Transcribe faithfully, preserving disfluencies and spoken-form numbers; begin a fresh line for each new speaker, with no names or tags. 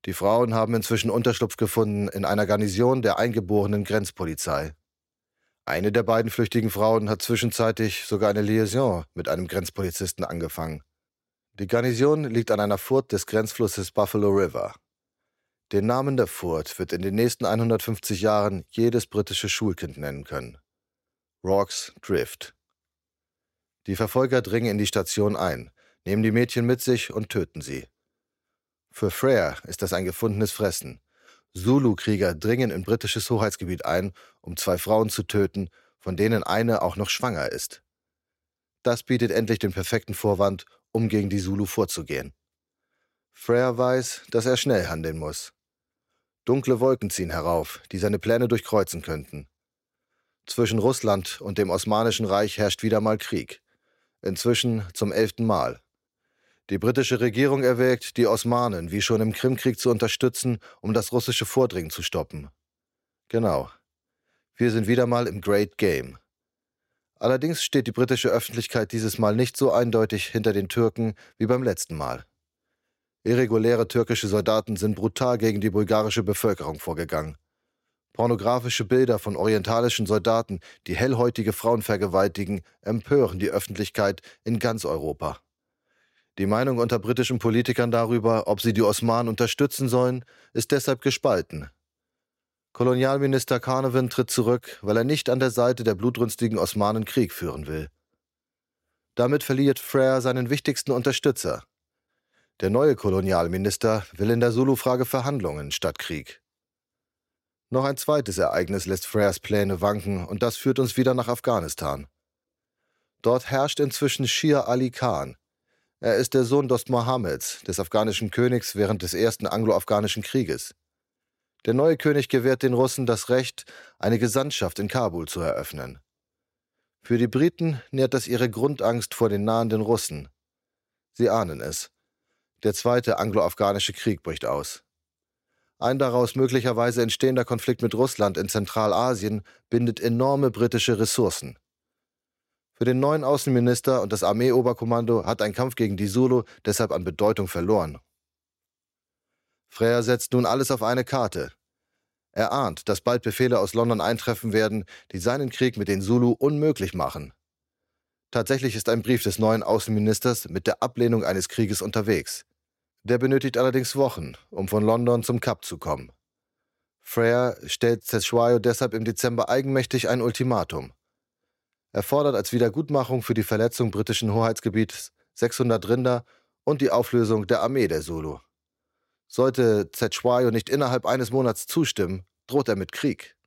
Die Frauen haben inzwischen Unterschlupf gefunden in einer Garnison der eingeborenen Grenzpolizei. Eine der beiden flüchtigen Frauen hat zwischenzeitlich sogar eine Liaison mit einem Grenzpolizisten angefangen. Die Garnison liegt an einer Furt des Grenzflusses Buffalo River. Den Namen der Furt wird in den nächsten hundertfünfzig Jahren jedes britische Schulkind nennen können. Rorke's Drift. Die Verfolger dringen in die Station ein, nehmen die Mädchen mit sich und töten sie. Für Frere ist das ein gefundenes Fressen. Zulu-Krieger dringen in britisches Hoheitsgebiet ein, um zwei Frauen zu töten, von denen eine auch noch schwanger ist. Das bietet endlich den perfekten Vorwand, um gegen die Zulu vorzugehen. Frere weiß, dass er schnell handeln muss. Dunkle Wolken ziehen herauf, die seine Pläne durchkreuzen könnten. Zwischen Russland und dem Osmanischen Reich herrscht wieder mal Krieg. Inzwischen zum elften Mal. Die britische Regierung erwägt, die Osmanen wie schon im Krimkrieg zu unterstützen, um das russische Vordringen zu stoppen. Genau. Wir sind wieder mal im Great Game. Allerdings steht die britische Öffentlichkeit dieses Mal nicht so eindeutig hinter den Türken wie beim letzten Mal. Irreguläre türkische Soldaten sind brutal gegen die bulgarische Bevölkerung vorgegangen. Pornografische Bilder von orientalischen Soldaten, die hellhäutige Frauen vergewaltigen, empören die Öffentlichkeit in ganz Europa. Die Meinung unter britischen Politikern darüber, ob sie die Osmanen unterstützen sollen, ist deshalb gespalten. Kolonialminister Carnarvon tritt zurück, weil er nicht an der Seite der blutrünstigen Osmanen Krieg führen will. Damit verliert Frere seinen wichtigsten Unterstützer. Der neue Kolonialminister will in der Zulu-Frage Verhandlungen statt Krieg. Noch ein zweites Ereignis lässt Freres Pläne wanken und das führt uns wieder nach Afghanistan. Dort herrscht inzwischen Shir Ali Khan. Er ist der Sohn Dost Mohammeds, des afghanischen Königs während des ersten anglo-afghanischen Krieges. Der neue König gewährt den Russen das Recht, eine Gesandtschaft in Kabul zu eröffnen. Für die Briten nährt das ihre Grundangst vor den nahenden Russen. Sie ahnen es. Der zweite anglo-afghanische Krieg bricht aus. Ein daraus möglicherweise entstehender Konflikt mit Russland in Zentralasien bindet enorme britische Ressourcen. Für den neuen Außenminister und das Armeeoberkommando hat ein Kampf gegen die Zulu deshalb an Bedeutung verloren. Frere setzt nun alles auf eine Karte. Er ahnt, dass bald Befehle aus London eintreffen werden, die seinen Krieg mit den Zulu unmöglich machen. Tatsächlich ist ein Brief des neuen Außenministers mit der Ablehnung eines Krieges unterwegs. Der benötigt allerdings Wochen, um von London zum Kap zu kommen. Frere stellt Cetshwayo deshalb im Dezember eigenmächtig ein Ultimatum. Er fordert als Wiedergutmachung für die Verletzung britischen Hoheitsgebiets sechshundert Rinder und die Auflösung der Armee der Zulu. Sollte Cetshwayo nicht innerhalb eines Monats zustimmen, droht er mit Krieg.